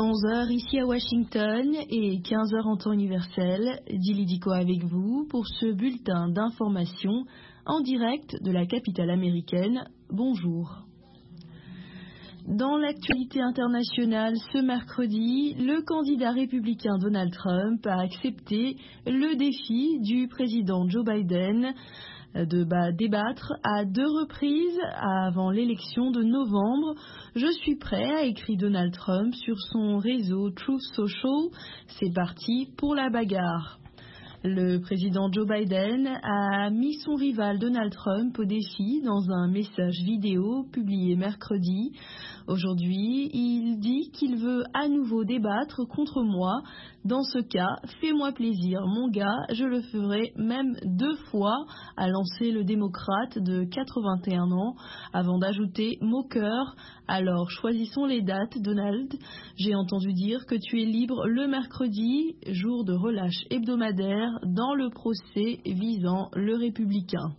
11 heures ici à Washington et 15 heures en temps universel. Dili Diko avec vous pour ce bulletin d'information en direct de la capitale américaine. Bonjour. Dans l'actualité internationale, ce mercredi, le candidat républicain Donald Trump a accepté le défi du président Joe Biden de débattre à 2 reprises avant l'élection de novembre. Je suis prêt, a écrit Donald Trump sur son réseau Truth Social. C'est parti pour la bagarre. Le président Joe Biden a mis son rival Donald Trump au défi dans un message vidéo publié mercredi. Aujourd'hui, il dit qu'il veut à nouveau débattre contre moi. Dans ce cas, fais-moi plaisir, mon gars, je le ferai même 2 fois, a lancé le démocrate de 81 ans, avant d'ajouter moqueur. Alors, choisissons les dates, Donald. J'ai entendu dire que tu es libre le mercredi, jour de relâche hebdomadaire, dans le procès visant le républicain.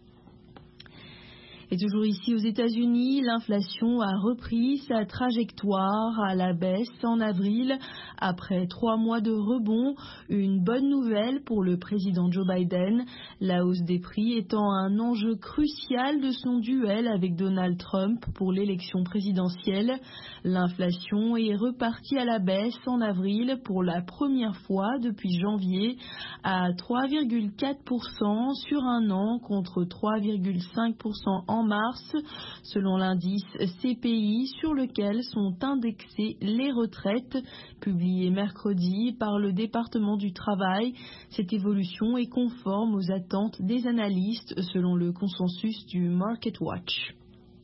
Et toujours ici aux États-Unis, l'inflation a repris sa trajectoire à la baisse en avril. Après 3 mois de rebond, une bonne nouvelle pour le président Joe Biden, la hausse des prix étant un enjeu crucial de son duel avec Donald Trump pour l'élection présidentielle. L'inflation est repartie à la baisse en avril pour la première fois depuis janvier à 3,4% sur un an contre 3,5% en mars, selon l'indice CPI sur lequel sont indexées les retraites, publié mercredi par le département du travail. Cette évolution est conforme aux attentes des analystes, selon le consensus du Market Watch.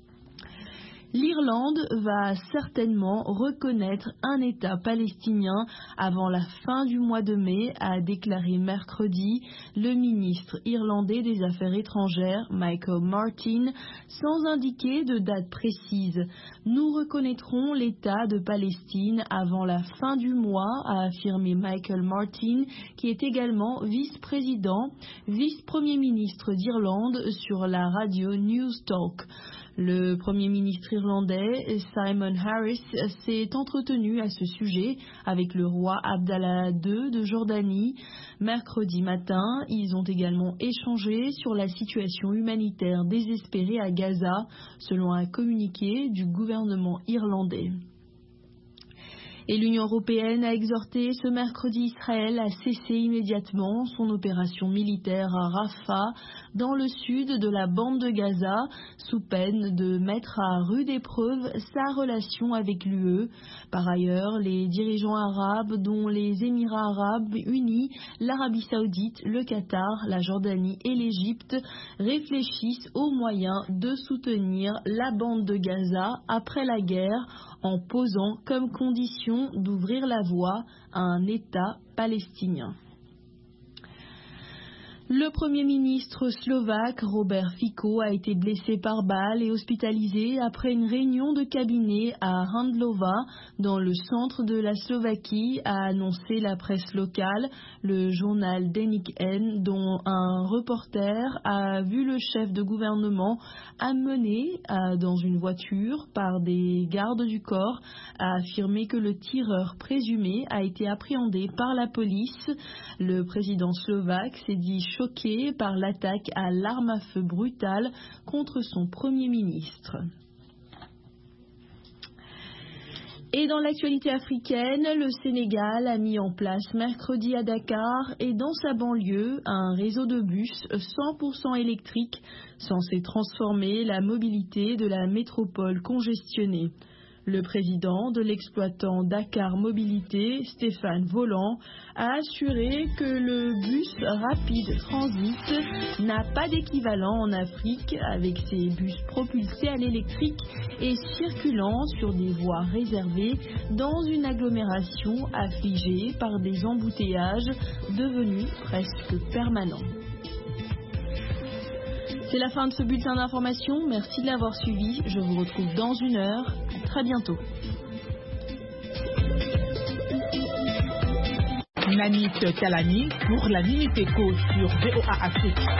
L'Irlande va certainement reconnaître un État palestinien avant la fin du mois de mai, a déclaré mercredi le ministre irlandais des Affaires étrangères, Michael Martin, sans indiquer de date précise. Nous reconnaîtrons l'État de Palestine avant la fin du mois, a affirmé Michael Martin, qui est également vice-premier ministre d'Irlande sur la radio News Talk. Le Premier ministre irlandais, Simon Harris, s'est entretenu à ce sujet avec le roi Abdallah II de Jordanie. Mercredi matin, ils ont également échangé sur la situation humanitaire désespérée à Gaza, selon un communiqué du gouvernement irlandais. Et l'Union européenne a exhorté ce mercredi Israël à cesser immédiatement son opération militaire à Rafah, dans le sud de la bande de Gaza, sous peine de mettre à rude épreuve sa relation avec l'UE. Par ailleurs, les dirigeants arabes, dont les Émirats arabes unis, l'Arabie saoudite, le Qatar, la Jordanie et l'Égypte, réfléchissent aux moyens de soutenir la bande de Gaza après la guerre, en posant comme condition d'ouvrir la voie à un État palestinien. Le Premier ministre slovaque Robert Fico a été blessé par balle et hospitalisé après une réunion de cabinet à Handlova, dans le centre de la Slovaquie, a annoncé la presse locale. Le journal Deník N, dont un reporter a vu le chef de gouvernement amené dans une voiture par des gardes du corps, a affirmé que le tireur présumé a été appréhendé par la police. Le président slovaque s'est dit choqué par l'attaque à l'arme à feu brutale contre son Premier ministre. Et dans l'actualité africaine, le Sénégal a mis en place mercredi à Dakar et dans sa banlieue un réseau de bus 100% électriques censé transformer la mobilité de la métropole congestionnée. Le président de l'exploitant Dakar Mobilité, Stéphane Voland, a assuré que le bus rapide transit n'a pas d'équivalent en Afrique, avec ses bus propulsés à l'électrique et circulant sur des voies réservées dans une agglomération affligée par des embouteillages devenus presque permanents. C'est la fin de ce bulletin d'information. Merci de l'avoir suivi. Je vous retrouve dans 1 heure. À très bientôt. Nanit Kalani pour la Minute Éco sur VOA Afrique.